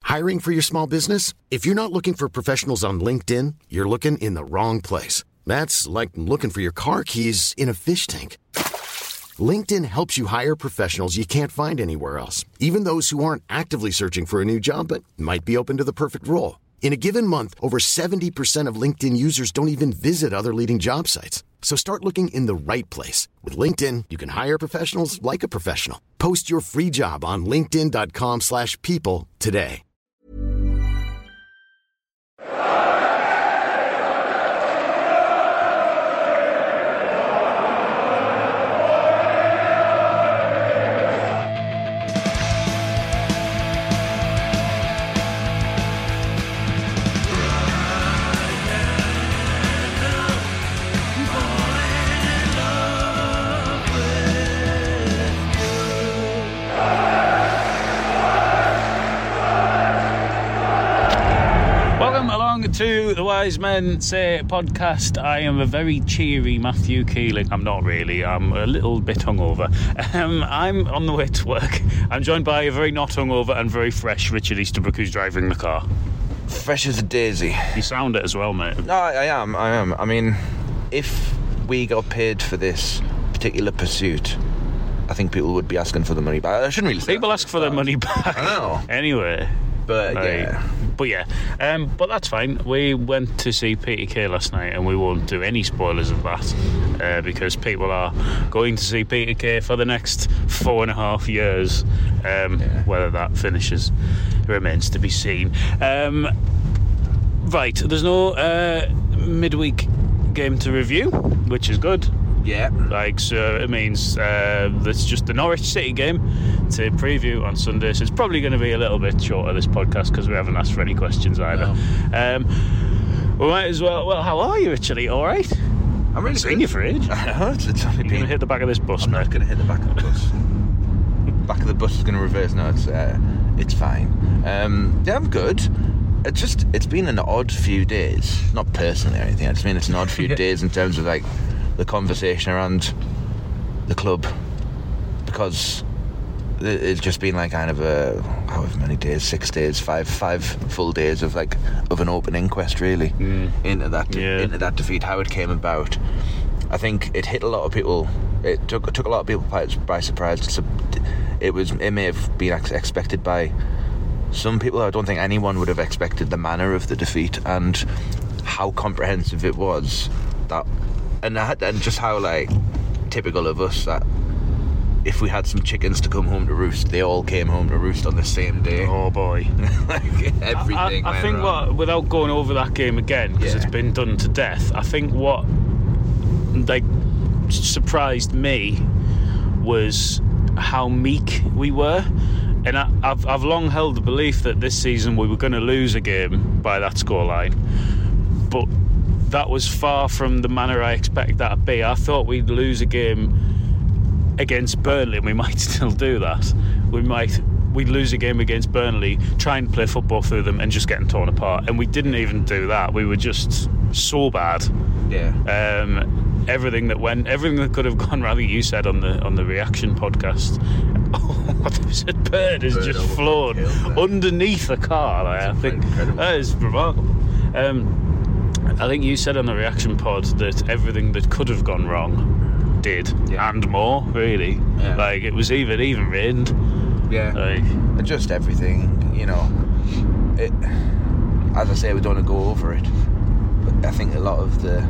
Hiring for your small business? If you're not looking for professionals on LinkedIn, you're looking in the wrong place. That's like looking for your car keys in a fish tank. LinkedIn helps you hire professionals you can't find anywhere else, even those who aren't actively searching for a new job but might be open to the perfect role. In a given month, over 70% of LinkedIn users don't even visit other leading job sites. So start looking in the right place. With LinkedIn, you can hire professionals like a professional. Post your free job on linkedin.com/people today. To the Wise Men Say podcast. I am a very cheery Matthew Keeling. I'm not really. I'm a little bit hungover. I'm on the way to work. I'm joined by a very not hungover and very fresh Richard Easterbrook, who's driving the car. Fresh as a daisy. You sound it as well, mate. No, I am. I mean, if we got paid for this particular pursuit, I think people would be asking for the money back. I shouldn't really say people ask for their money back. I know. Anyway. But that's fine. We went to see Peter Kay last night, and we won't do any spoilers of that because people are going to see Peter Kay for the next 4.5 years. Whether that finishes remains to be seen. Right, there's no midweek game to review, which is good. Yeah. So it means that's just the Norwich City game to preview on Sunday. So it's probably going to be a little bit shorter, this podcast, because we haven't asked for any questions either. No. We might as well. Well, how are you, actually? All right? I'm really seen you for age. I know. It's only You're going to hit the back of this bus, I'm mate. not going to hit the back of the bus. Back of the bus is going to reverse. No, it's fine. I'm good. It's been an odd few days. Not personally or anything. I just mean it's an odd few days in terms of like the conversation around the club, because it's just been like kind of however many days, 6 days, five full days of an open inquest really into that defeat, how it came about. I think it hit a lot of people. It took a lot of people by surprise. It may have been expected by some people. I don't think anyone would have expected the manner of the defeat and how comprehensive it was. And just how typical of us that if we had some chickens to come home to roost, they all came home to roost on the same day. Oh boy. Everything I think without going over that game again, because it's been done to death, I think what surprised me was how meek we were. And I've long held the belief that this season we were going to lose a game by that scoreline, but that was far from the manner I expected that to be. I thought we'd lose a game against Burnley, and we might still do that. We'd lose a game against Burnley, try and play football through them, and just getting torn apart. And we didn't even do that. We were just so bad. Yeah. Everything that could have gone. Rather, you said on the reaction podcast. There's a bird has just flown underneath the car. I think that is remarkable. I think you said on the reaction pod that everything that could have gone wrong did, and more, really. Yeah. It was even rained. Yeah. Just everything, you know. As I say, we don't want to go over it, but I think a lot of the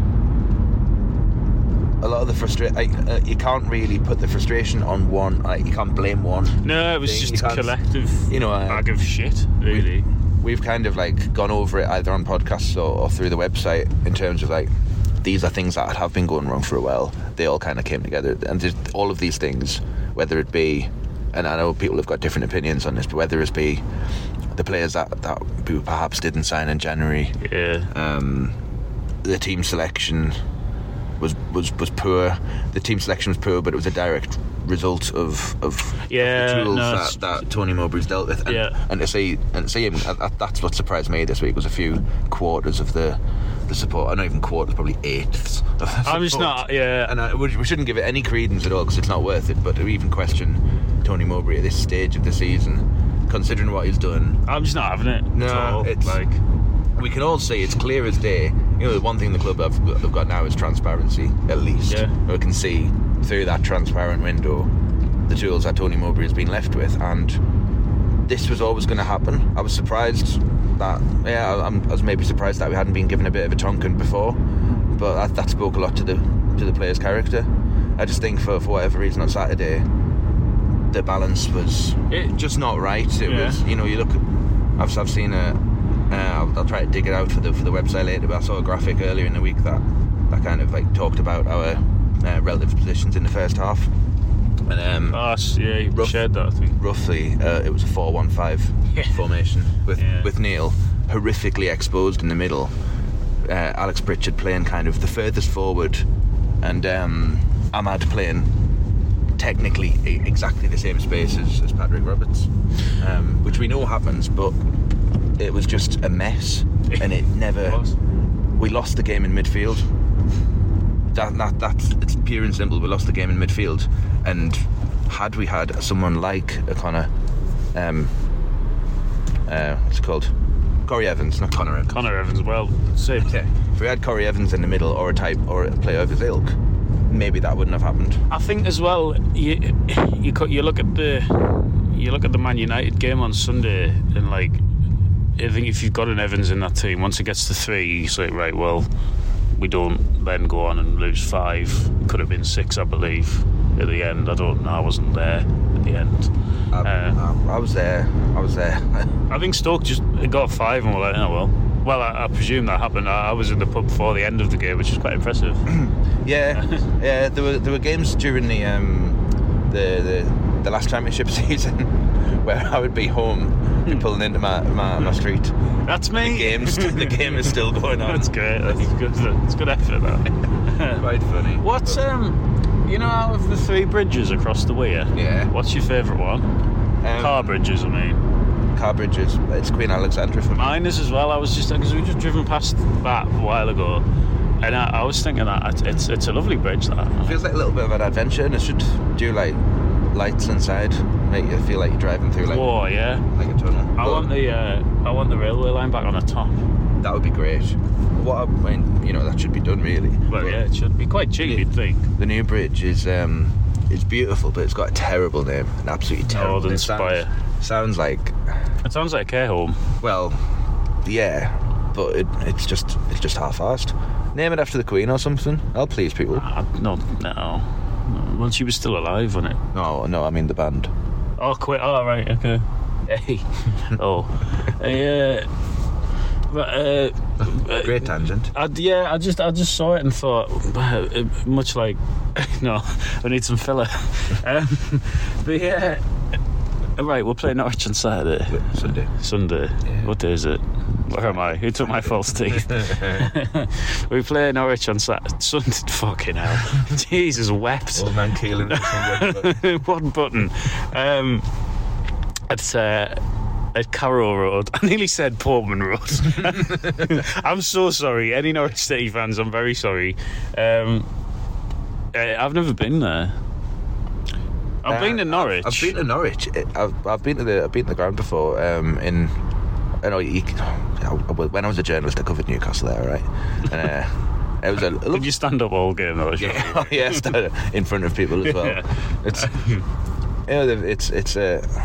frustration. You can't really put the frustration on one. You can't blame one. No, it was just a collective bag of shit, really. We've kind of gone over it either on podcasts or through the website in terms of these are things that have been going wrong for a while. They all kind of came together, and all of these things, whether it be, and I know people have got different opinions on this, but whether it be the players that we perhaps didn't sign in January, the team selection was poor. The team selection was poor, but it was a direct result of the tools that Tony Mowbray's dealt with. And to see him, that's what surprised me this week, was a few quarters of the support. I not even quarters, probably eighths of the support. I'm just not, and we shouldn't give it any credence at all, because it's not worth it, but to even question Tony Mowbray at this stage of the season, considering what he's done. I'm just not having it. No, at all. it's like we can all see it's clear as day. You know, the one thing the club have got now is transparency. At least we can see through that transparent window the tools that Tony Mowbray has been left with, and this was always going to happen. I was surprised that I was maybe surprised that we hadn't been given a bit of a tonkin before, but that spoke a lot to the player's character. I just think for whatever reason on Saturday the balance was just not right. It was, you look at, I've seen I'll try to dig it out for the website later, but I saw a graphic earlier in the week that kind of like talked about our relative positions in the first half. And you shared that, I think. Roughly, it was a 4-1-5 formation with Neil horrifically exposed in the middle, Alex Pritchard playing kind of the furthest forward, and Ahmad playing technically exactly the same space as Patrick Roberts, which we know happens, but it was just a mess, and it never. We lost the game in midfield. That's it's pure and simple. We lost the game in midfield, and had we had someone like a Connor, what's it called? Corey Evans, not Connor Evans. Connor Evans, well, same. Yeah. If we had Corey Evans in the middle, or a player of his ilk, maybe that wouldn't have happened. I think as well, you look at the Man United game on Sunday, and like, I think if you've got an Evans in that team, once it gets to 3, you say, right, well, we don't then go on and lose 5. It could have been 6, I believe, at the end. I don't know. I wasn't there at the end. I was there. I think Stoke just got 5 and were like, oh well. Well, I presume that happened. I was in the pub before the end of the game, which is quite impressive. Yeah. There were games during the last championship season where I would be home, be pulling into my street. That's me. The game is still going on. That's great. That's good. It's good effort, that. Quite funny. What's out of the 3 bridges across the weir? Yeah. What's your favourite one? Car bridges, I mean. Car bridges. It's Queen Alexandra for me. Mine is as well. I was just because we just driven past that a while ago, and I was thinking that it's a lovely bridge. That it feels like a little bit of an adventure, and it should do like lights inside, make you feel like you're driving through like like a tunnel. I want the railway line back on the top. That would be great. That should be done really. Well, it should be quite cheap, you'd think. The new bridge is beautiful, but it's got a terrible name, an absolutely terrible. Northern Spire. Sounds like. It sounds like a care home. Well, yeah, but it's just half-assed. Name it after the Queen or something. I'll please people. No. Well, she was still alive, wasn't it? No, I mean the band. Oh, quit. Oh, right, okay. Hey. Great tangent. I just saw it and thought, much like, no, I need some filler. But yeah, right, we're playing Norwich on Saturday. Sunday. Yeah. What day is it? Where am I? Who took my false teeth? We play Norwich on Saturday. Sunday. Fucking hell. Jesus wept. Old man Keelan. One button. At Carrow Road. I nearly said Portman Road. I'm so sorry. Any Norwich City fans, I'm very sorry. I've never been there. I've been to Norwich. I've been to Norwich. I've been to the ground before. When I was a journalist, I covered Newcastle there, right? And it was Did you stand up all game though? Yeah, stand in front of people as well. Yeah. It's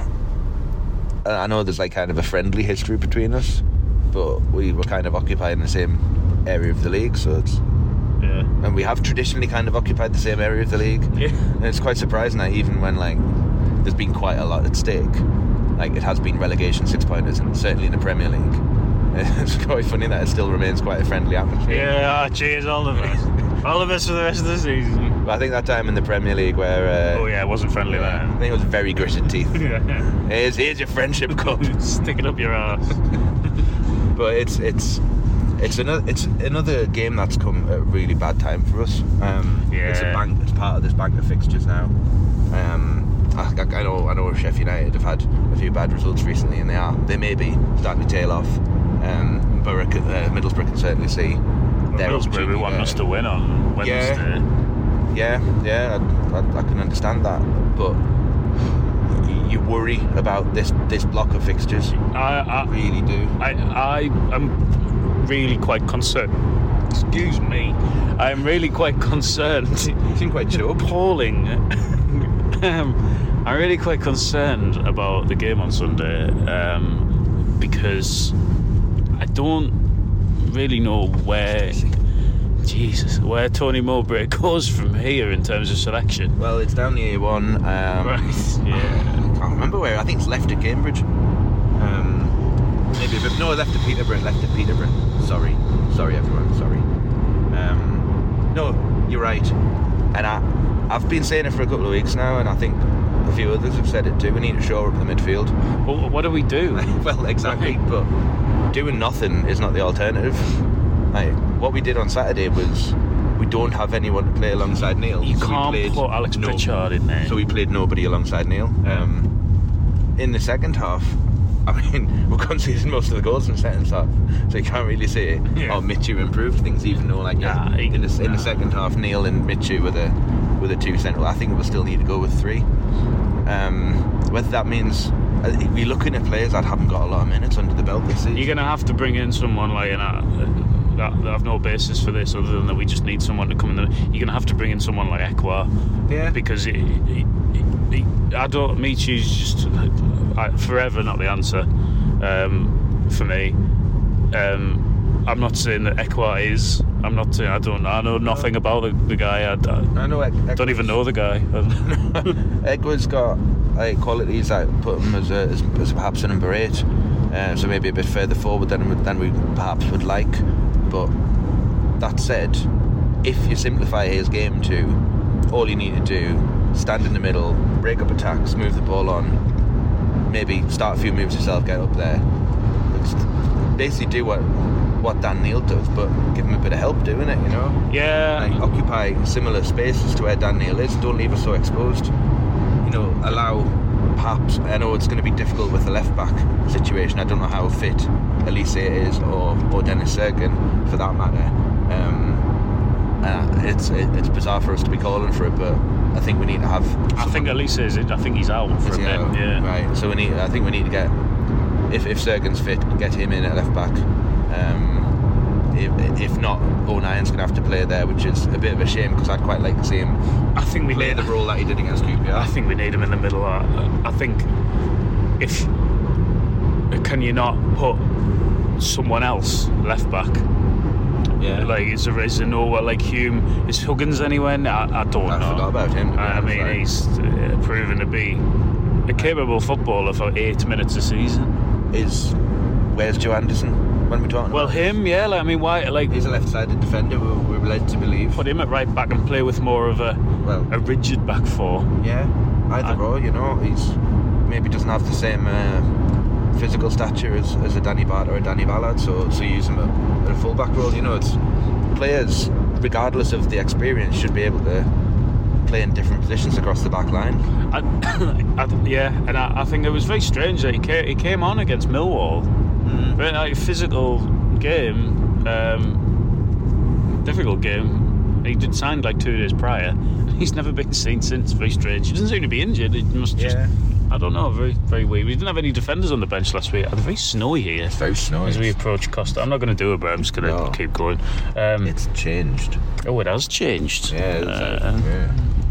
I know there's like kind of a friendly history between us, but we were kind of occupying the same area of the league, so it's. Yeah. And we have traditionally kind of occupied the same area of the league. Yeah. And it's quite surprising that even when like there's been quite a lot at stake, like it has been relegation 6-pointers, and certainly in the Premier League, it's quite funny that it still remains quite a friendly atmosphere. Yeah, cheers all of us. All of us for the rest of the season. But I think that time in the Premier League where... it wasn't friendly then. I think it was very gritted teeth. Here's your friendship cup. Stick it up your arse. But it's another game that's come at a really bad time for us. It's part of this bank of fixtures now. I know Sheffield United have had a few bad results recently, and they may be starting to tail off. Middlesbrough can certainly see their opportunity. Middlesbrough want us to win on Wednesday. Yeah, I can understand that, but you worry about this block of fixtures. I really do. I am really quite concerned. Excuse me. I am really quite concerned. You seem quite choked. Appalling. I'm really quite concerned about the game on Sunday because I don't really know where Tony Mowbray goes from here in terms of selection. Well, it's down the A1. Right, yeah. I can't remember where. I think it's left at Cambridge. Maybe a bit. No, left at Peterborough. Sorry everyone. Sorry. No, you're right. And I've been saying it for a couple of weeks now, and I think a few others have said it too. We need to shore up the midfield. Well, what do we do? Well, exactly. But doing nothing is not the alternative. Like, what we did on Saturday was we don't have anyone to play alongside Neil. You can't put Alex Pritchard in there. So we played nobody alongside Neil. In the second half, I mean, we're conceding most of the goals in the second half, so you can't really say, Michu improved things, even though, like, in the second half, Neil and Michu were the two central. I think we'll still need to go with three. Whether that means we're looking at players that haven't got a lot of minutes under the belt this season. You're going to have to bring in someone like that have no basis for this other than that we just need someone to come in. You're going to have to bring in someone like Ekwa, because Michu's just forever not the answer for me. I'm not saying that Ekwa is. I'm not saying I know nothing about the guy. I know don't even know the guy. Ekwa's got qualities that put him as perhaps a number 8, so maybe a bit further forward than we perhaps would like. But that said, if you simplify his game to all you need to do, stand in the middle, break up attacks, move the ball on, maybe start a few moves yourself, get up there, basically do what Dan Neil does, but give him a bit of help doing it, you know? Yeah. Like, occupy similar spaces to where Dan Neil is. Don't leave us so exposed. You know, allow, perhaps, I know it's going to be difficult with the left back situation. I don't know how fit Elise is or Dennis Serkin for that matter. It's bizarre for us to be calling for it, but I think we need to have. I think Elise is. I think he's out for a bit. Yeah. Right. So I think we need to get, if Serkin's fit, get him in at left back. If not, O'Nien's going to have to play there, which is a bit of a shame because I'd quite like to see him play the role that he did against QPR. I think we need him in the middle. I think can you not put someone else left back? Yeah. Like, is there nowhere like Hume? Is Huggins anywhere? I don't know. I forgot about him. I mean, he's proven to be a capable footballer for 8 minutes a season. Where's Joe Anderson? When we're talking about him, yeah. Like, I mean, why? Like, he's a left-sided defender. We're led to believe. Put him at right back and play with more of a rigid back four. Yeah, either or. You know, he's maybe doesn't have the same physical stature as a Danny Bart or a Danny Ballard. So use him at a full-back role. You know, it's players, regardless of the experience, should be able to play in different positions across the back line. I think it was very strange that he came on against Millwall. Very like physical game, difficult game. He did sign like 2 days prior. He's never been seen since. Very strange. He doesn't seem to be injured. He must just. I don't know. Very, very weird. We didn't have any defenders on the bench last week. It's very snowy here. It's very snowy as we approach Costa. I'm not going to do it, but I'm just going to keep going. It's changed. Oh, it has changed. Yeah.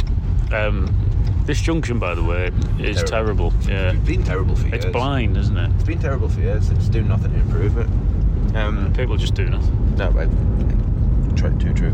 This junction, by the way, is terrible. Yeah, it's been terrible for years. It's blind, isn't it? It's been terrible for years. It's doing nothing to improve it. People just do nothing. No, too true.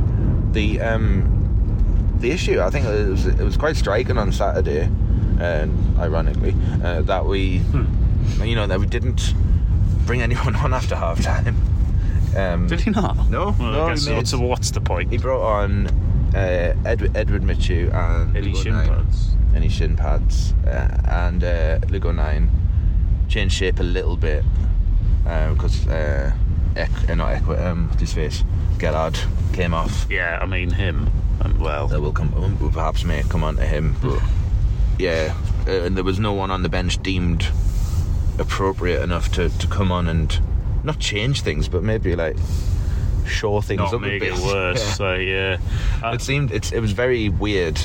The issue, I think, it was quite striking on Saturday, ironically, that we, that we didn't bring anyone on after half time. Did he not? No. Well, what's the point? He brought on Edward Michu and any shin pads and Luke O'Nien. Changed shape a little bit because what's his face, Gerrard came off. Yeah, I mean him. We'll perhaps may come on to him, but and there was no one on the bench deemed appropriate enough to come on and not change things, but maybe like shore things not up make a bit. It worse. It was very weird.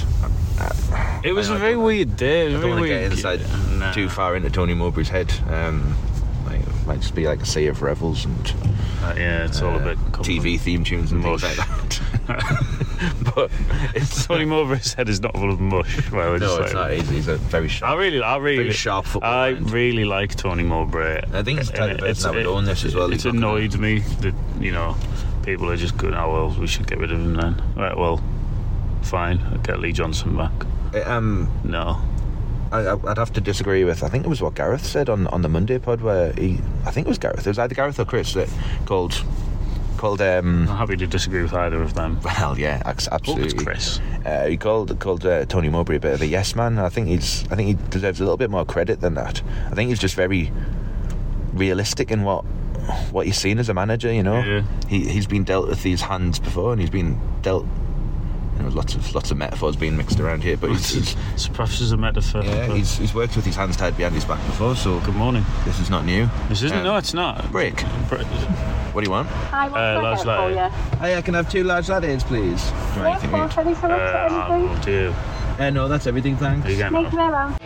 It was a very weird day. I don't want to get too far into Tony Mowbray's head. Might just be like a sea of revels and it's all a bit TV theme tunes and things like that. But Tony Mowbray's head is not full of mush. Well, no, it's not easy. He's a very sharp. Very sharp football mind. Really like Tony Mowbray. I think it's the type of person that would own this as well. It's annoyed me that people are just going, oh well, we should get rid of him then. Right, well, fine, I'll get Lee Johnson back. No. I'd have to disagree with, I think it was what Gareth said on the Monday pod, where I think it was Gareth. It was either Gareth or Chris that called. I'm happy to disagree with either of them. Well, yeah, absolutely. It's Chris. He called Tony Mowbray a bit of a yes man. I think he deserves a little bit more credit than that. I think he's just very realistic in what he's seen as a manager. Yeah. He's been dealt with these hands before, and he's been dealt. Lots of metaphors being mixed around here, but it's perhaps as a metaphor. Yeah, he's worked with his hands tied behind his back before, so good morning. This is not new. This isn't. No, it's not. Break. What do you want? Hi, what's large latte. Hey, I can have 2 large lattes, please. Do anything? Oh dear. No, that's everything. Thanks. There you go. Thank you very much.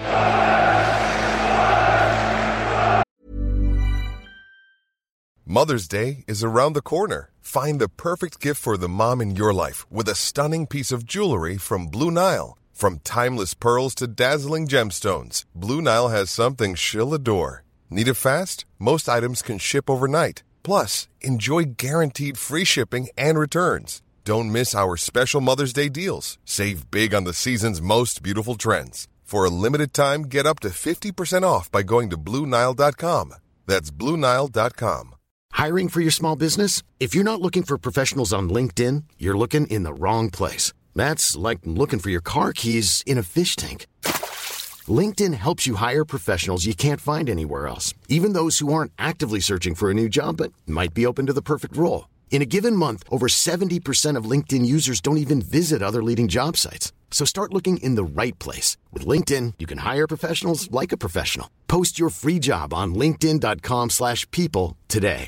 Mother's Day is around the corner. Find the perfect gift for the mom in your life with a stunning piece of jewelry from Blue Nile. From timeless pearls to dazzling gemstones, Blue Nile has something she'll adore. Need it fast? Most items can ship overnight. Plus, enjoy guaranteed free shipping and returns. Don't miss our special Mother's Day deals. Save big on the season's most beautiful trends. For a limited time, get up to 50% off by going to BlueNile.com. That's BlueNile.com. Hiring for your small business? If you're not looking for professionals on LinkedIn, you're looking in the wrong place. That's like looking for your car keys in a fish tank. LinkedIn helps you hire professionals you can't find anywhere else, even those who aren't actively searching for a new job but might be open to the perfect role. In a given month, over 70% of LinkedIn users don't even visit other leading job sites. So start looking in the right place. With LinkedIn, you can hire professionals like a professional. Post your free job on linkedin.com/people today.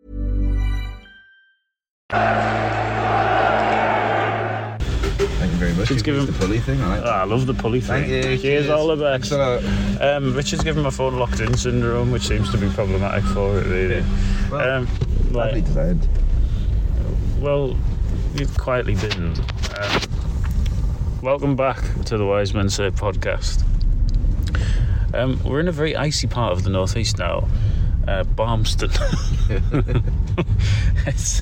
Thank you very much. Richard's given the pulley thing. I love the pulley thing. Thank you. Cheers, all the best. Richard's given my phone locked in syndrome, which seems to be problematic for it, really. Well, badly designed. Well, you've quietly been. Welcome back to the Wise Men Say podcast. We're in a very icy part of the northeast now, Barmston. It's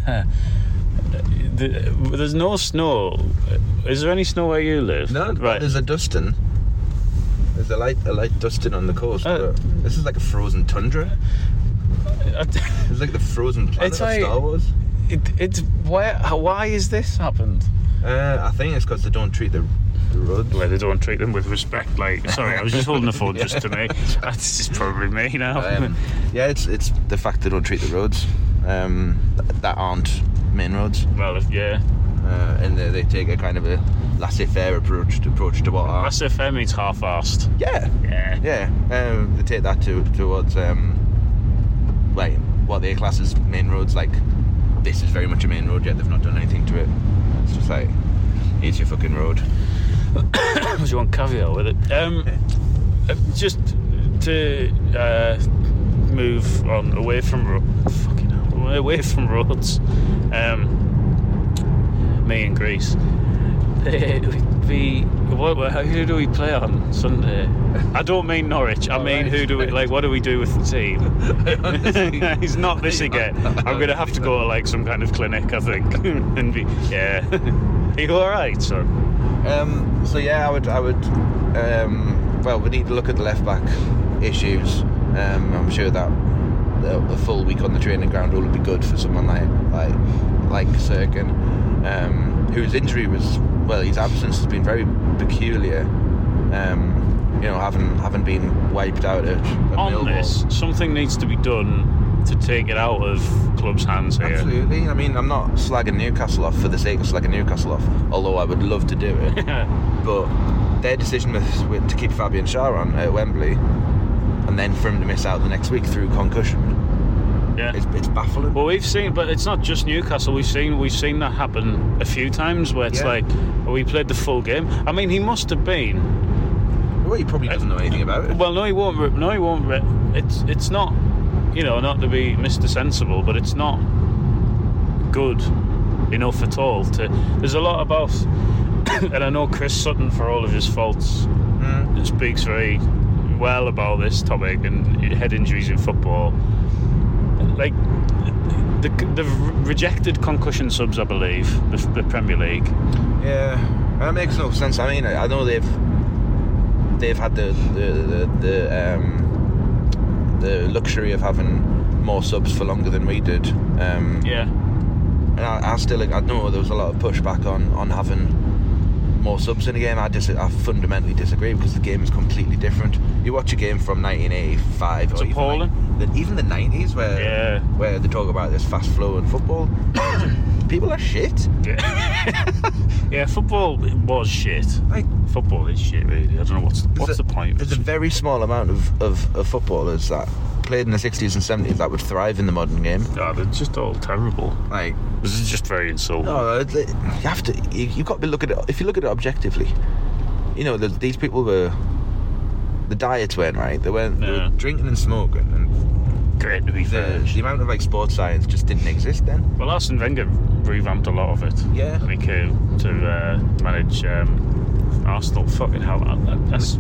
there's no snow. Is there any snow where you live? No, right. There's a dusting. There's a light dusting on the coast. But this is like a frozen tundra. It's like the frozen planet of Star Wars. Why is this happened? I think it's because they don't treat the roads. Well, they don't treat them with respect. Sorry, I was just holding the phone just to me. That's just probably me now. Yeah, it's the fact they don't treat the roads that aren't main roads. Well, and they take a kind of a laissez-faire approach to what are... Laissez-faire means half-arsed. Yeah. They take that towards what they class as main roads. Like, this is very much a main road, yet they've not done anything to it. It's just like, here's your fucking road. Do you want caviar with it? Just to move on away from roads. Me and Greece. Who do we play on Sunday? I don't mean Norwich. I mean, who do we what do we do with the team? He's not this again. I'm going to have to go to some kind of clinic, I think. And are you all right, son? So yeah, I would. We need to look at the left back issues. I'm sure that a full week on the training ground will be good for someone like Serkin, whose injury was, his absence has been very peculiar. Having been wiped out at Millwall. This, something needs to be done to take it out of clubs' hands here. Absolutely. I mean, I'm not slagging Newcastle off for the sake of slagging Newcastle off, although I would love to do it. But their decision to keep Fabian Schär on at Wembley, and then for him to miss out the next week through concussion. Yeah. It's baffling. Well, we've seen, but it's not just Newcastle. We've seen that happen a few times where it's like, we played the full game. I mean, he must have been. Well, he probably doesn't know anything about it. Well, no, he won't. It's not, not to be Mr. Sensible, but it's not good enough at all. There's a lot about, and I know Chris Sutton, for all of his faults, speaks very well about this topic and head injuries in football. Like the rejected concussion subs, I believe, the Premier League. Yeah, that makes no sense. I mean, I know they've had the luxury of having more subs for longer than we did. Yeah. And I know there was a lot of pushback on having more subs in the game. I fundamentally disagree, because the game is completely different. You watch a game from 1985, it's or appalling. Even the 90s, where they talk about this fast flow in football. People are shit. Yeah, football was shit. Like, football is shit, really. I don't know what's the point. There's a very small amount of footballers that played in the 60s and 70s that would thrive in the modern game. God, they're just all terrible. Like, this is just very insulting. No, you have to. You've got to look at it. If you look at it objectively, these people the diets weren't right. They were drinking and smoking, and great to be fair. The amount of sports science just didn't exist then. Well, Arsene Wenger revamped a lot of it. Yeah, when he came to manage Arsenal. Fucking hell, that's.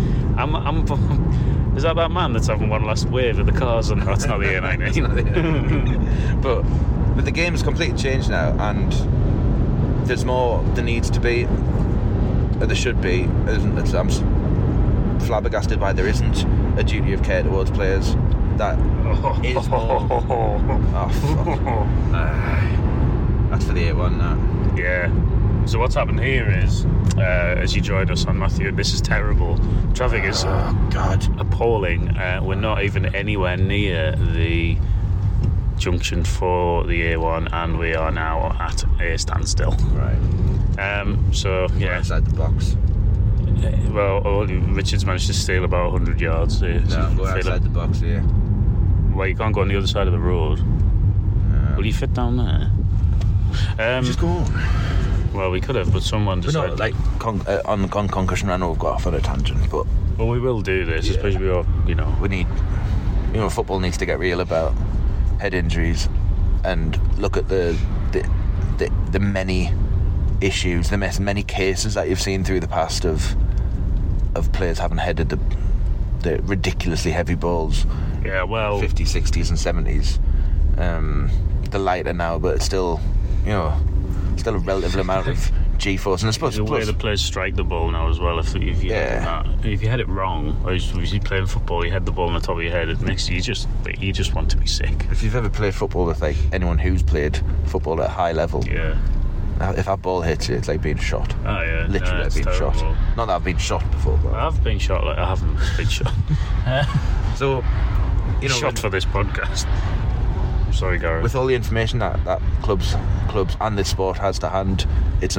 Is that man that's having one last wave of the cars? And that's not the A19. But the game has completely changed now, and there's more. There needs to be. There should be. I'm flabbergasted by there isn't a duty of care towards players. That is more. Oh, fuck. That's for the A1 now. Yeah. So what's happened here is, as you joined us on Matthew, this is terrible. Traffic is appalling. We're not even anywhere near the junction for the A1, and we are now at a standstill. Right. So yeah. Outside the box. Well, Richard's managed to steal about 100 yards. No, I'm going outside the box here. Well, you can't go on the other side of the road. Will you fit down there? Just go on. Well, we could have, but someone decided... on concussion, I know we've got off on a tangent, but... Well, we will do this, especially we need... football needs to get real about head injuries and look at the many issues, the many cases that you've seen through the past of players having headed the ridiculously heavy balls. Yeah, well... 50s, 60s and 70s. The lighter now, but it's still, still a relative amount of G-force, and I suppose the way the players strike the ball now as well. If you had it wrong, or if you're playing football, you had the ball on the top of your head, it makes you just want to be sick. If you've ever played football with anyone who's played football at a high level, if that ball hits you, it's like being shot. Oh yeah, literally being shot. Not that I've been shot before, but I've been shot. I haven't been shot. So, shot for this podcast. Sorry, Gareth. With all the information that clubs and this sport has to hand, it's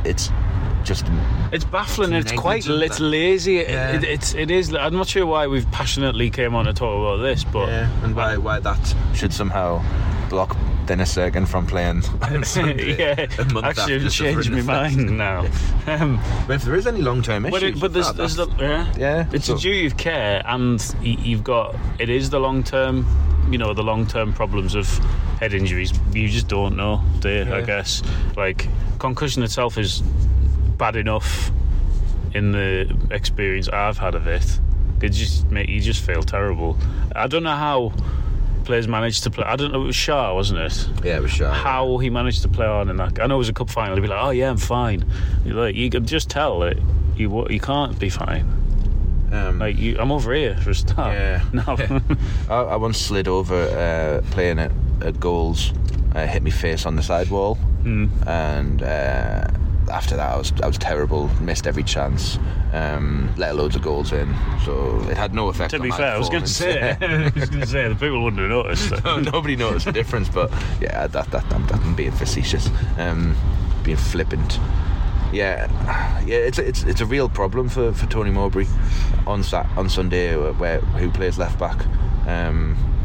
baffling. It's quite lazy. It is. I'm not sure why we've passionately came on to talk about this, but and why that should somehow block Dennis Sergan from playing. Actually, it's changed my mind now. But if there is any long-term issues, it's a duty of care, and you've got it is the long-term. The long-term problems of head injuries, you just don't know, do you? I guess. Like, concussion itself is bad enough in the experience I've had of it. You just feel terrible. I don't know how players managed to play. I don't know, it was Shah, wasn't it? Yeah, it was Shah. How he managed to play on in that. I know it was a cup final. He'd be like, oh yeah, I'm fine. You can just tell that you can't be fine. I'm over here for a start. Yeah. No. I once slid over playing at goals, hit my face on the sidewall, and after that I was terrible. Missed every chance, let loads of goals in. So it had no effect. To be on fair, I was going to say the people wouldn't have noticed. No, nobody noticed the difference. But yeah, I'm being facetious, being flippant. Yeah, it's a real problem for Tony Mowbray on Sunday, who plays left back.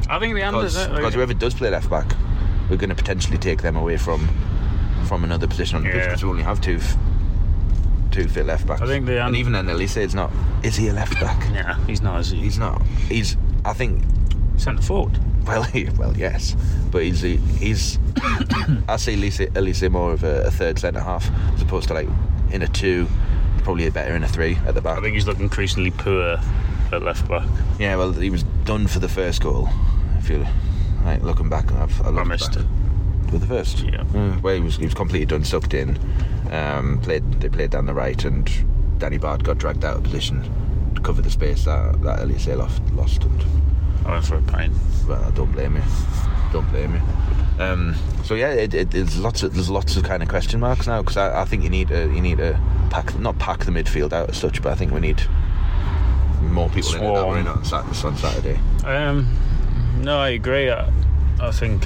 I think the hand is it. Because whoever does play left back, we're going to potentially take them away from another position on the pitch, because we only have two fit left backs. I think the hand, and even then, Elise is not. Is he a left back? Yeah, he's not. Is he? He's not. He's. I think. Centre forward. Well, yes, but he's. I see Elise more of a third centre half as opposed to like in a 2, probably better in a 3 at the back. I think he's looking increasingly poor at left back. Yeah, well, he was done for the first goal. If you like, looking back, I missed it. With the first, yeah. Well, he was completely done, sucked in. They played down the right, and Danny Bard got dragged out of position to cover the space that Elise lost. And I went for a pint. Well, don't blame me. So yeah, there's lots of kind of question marks now, because I think you need to not pack the midfield out as such, but I think we need more people in it on Saturday. No, I agree. I think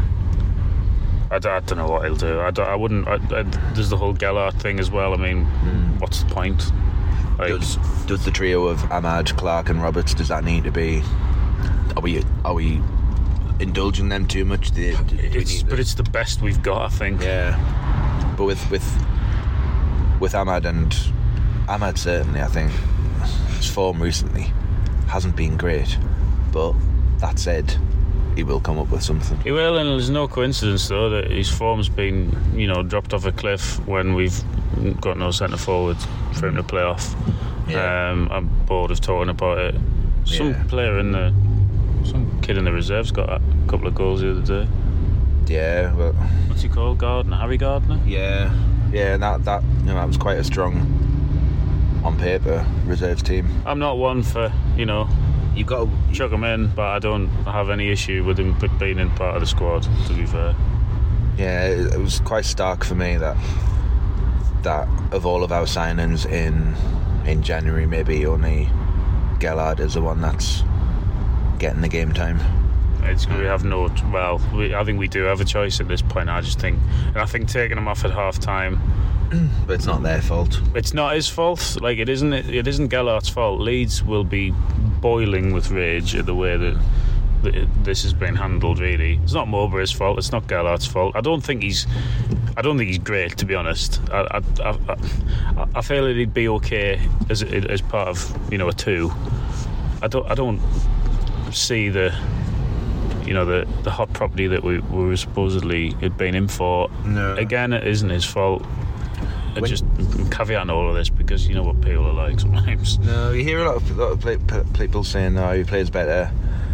I don't know what he'll do. I wouldn't. There's the whole Gellert thing as well. I mean, what's the point? Like, does the trio of Ahmad, Clark, and Roberts, does that need to be? Are we indulging them too much? But it's the best we've got, I think. Yeah. But with Ahmad certainly, I think his form recently hasn't been great. But that said, he will come up with something. He will, and there's no coincidence though that his form's been, dropped off a cliff when we've got no centre forward for him to play off. Yeah. I'm bored of talking about it. Some kid in the reserves got a couple of goals the other day. Yeah, well, what's he called? Harry Gardner. Yeah, and that was quite a strong, on paper, reserves team. I'm not one for you've got to chuck him in, but I don't have any issue with him being in part of the squad, to be fair. Yeah, it was quite stark for me that of all of our signings in January, maybe only Gellert is the one that's getting the game time. I think we do have a choice at this point. I think taking him off at half time, but it's not their fault. It's not his fault. Like, it isn't Gellert's fault. Leeds will be boiling with rage at the way that this has been handled. Really, it's not Mowbray's fault. It's not Gellert's fault. I don't think he's great, to be honest. I feel that he'd be okay as part of a 2. I don't see the hot property that we were supposedly had been in for. No. Again, it isn't his fault. Just caveat all of this, because you know what people are like sometimes. No, you hear a lot of people saying, he plays better.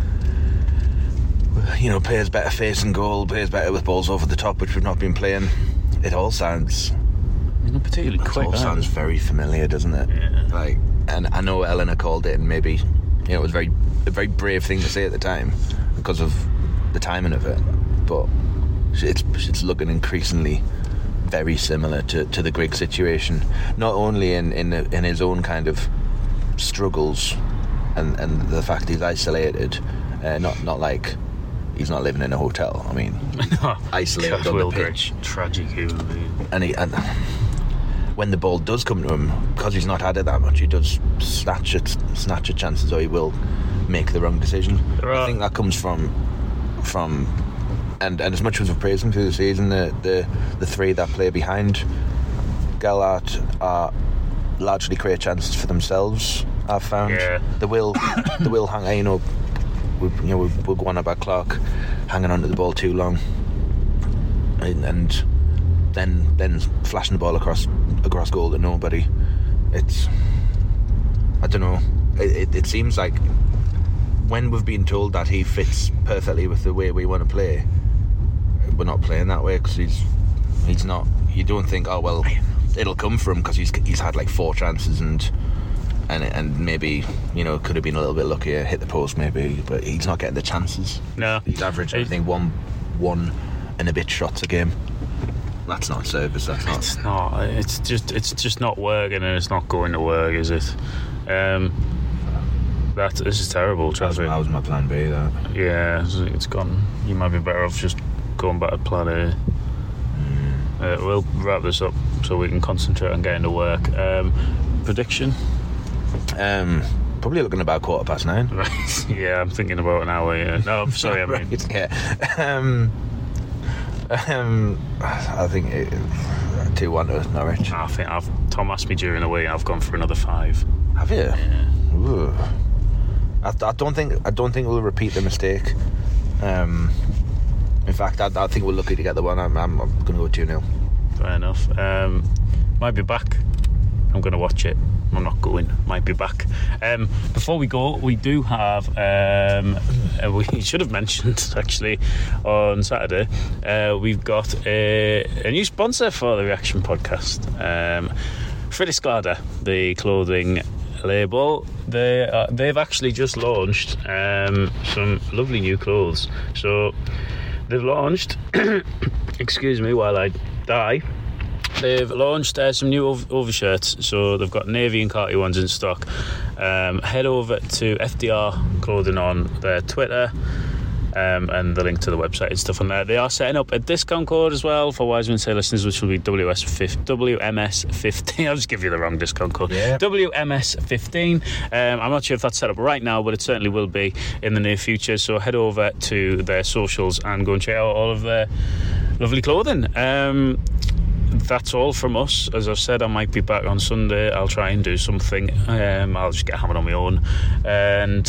Plays better facing goal, plays better with balls over the top, which we've not been playing. It all sounds. Not particularly quick. It all sounds very familiar, doesn't it? Yeah. And I know Eleanor called it, and maybe it was a very brave thing to say at the time because of the timing of it, but it's looking increasingly very similar to the Grigg situation, not only in his own kind of struggles and the fact he's isolated, not like he's not living in a hotel. I mean, no, isolated on the pitch. Tragic human being. And when the ball does come to him, because he's not had it that much, he does snatch at chances, or he will make the wrong decision. I think that comes from and as much as we've praised him through the season, the 3 that play behind Gellert are largely create chances for themselves. I've found they will hang. We've go on about Clark hanging onto the ball too long, and then flashing the ball across goal to nobody. I don't know. It seems like when we've been told that he fits perfectly with the way we want to play, we're not playing that way, because he's not. You don't think, oh well, it'll come from, because he's had like 4 chances and maybe could have been a little bit luckier, hit the post maybe, but he's not getting the chances. No, he's averaging I think one and a bit shots a game. That's not service. That's not. It's not. It's just not working, and it's not going to work, is it? This is terrible traffic. That was my plan B. That. Yeah, it's gone. You might be better off just going back to plan A. We'll wrap this up so we can concentrate on getting to work. Prediction? Probably looking about 9:15. Right. Yeah, I'm thinking about an hour. Yeah. No, I'm sorry. I mean, Right, yeah. I think 2-1 to Norwich. I think Tom asked me during the week. I've gone for another 5. Have you? Yeah. Ooh. I don't think we'll repeat the mistake. In fact, I think we're lucky to get the one. I'm going to go 2-0. Fair enough. Might be back. I'm going to watch it. I'm not going. Might be back. Before we go, we do have. We should have mentioned actually on Saturday. We've got a new sponsor for the Reaction Podcast. Freddie Sklada, the clothing label. They've actually just launched some lovely new clothes. So they've launched. Excuse me while I die. They've launched some new overshirts, so they've got navy and khaki ones in stock. Head over to FDR Clothing on their Twitter, and the link to the website and stuff on there. They are setting up a discount code as well for Wiseman Say listeners, which will be WMS15. I'll just give you the wrong discount code. Yeah. WMS15. I'm not sure if that's set up right now, but it certainly will be in the near future. So head over to their socials and go and check out all of their lovely clothing. That's all from us. As I've said, I might be back on Sunday. I'll try and do something. I'll just get hammered on my own. And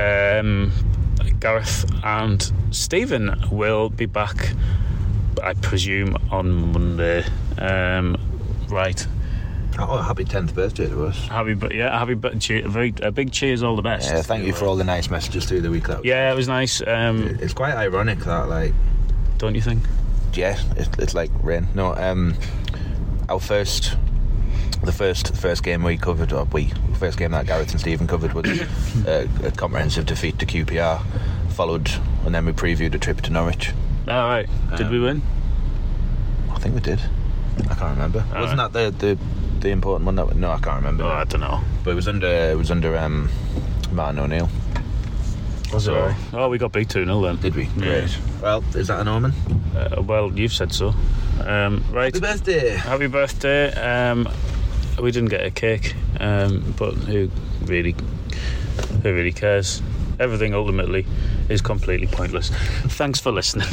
Gareth and Stephen will be back, I presume, on Monday. Right. Oh, happy 10th birthday to us. Happy a big cheers, all the best. Yeah, thank you for all the nice messages through the week. Yeah, it was nice. It's quite ironic that, like... Don't you think? Yeah, it's like rain. No, the first game we covered, first game that Gareth and Stephen covered was a comprehensive defeat to QPR, followed, and then we previewed a trip to Norwich. All right. Did we win? I think we did. I can't remember. Wasn't that the important one? No, I can't remember. Oh, I don't know. But it was under Martin O'Neill. Was it? Right? Oh, we got beat 2-0 then. Did we? Yeah. Great. Well, is that an omen? Well, you've said so. Right. Happy birthday. Happy birthday. We didn't get a cake, but who really cares? Everything ultimately is completely pointless. Thanks for listening.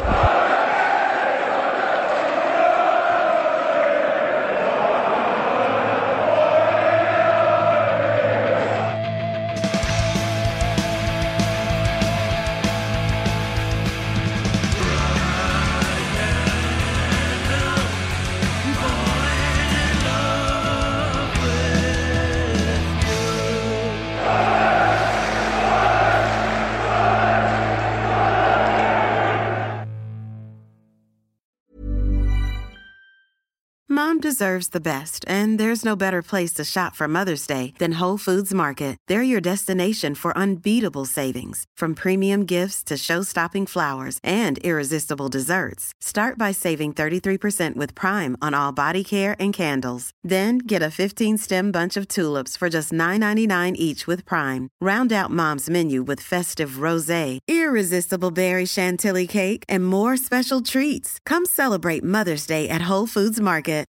Mom deserves the best, and there's no better place to shop for Mother's Day than Whole Foods Market. They're your destination for unbeatable savings, from premium gifts to show-stopping flowers and irresistible desserts. Start by saving 33% with Prime on all body care and candles. Then get a 15-stem bunch of tulips for just $9.99 each with Prime. Round out Mom's menu with festive rosé, irresistible berry chantilly cake, and more special treats. Come celebrate Mother's Day at Whole Foods Market.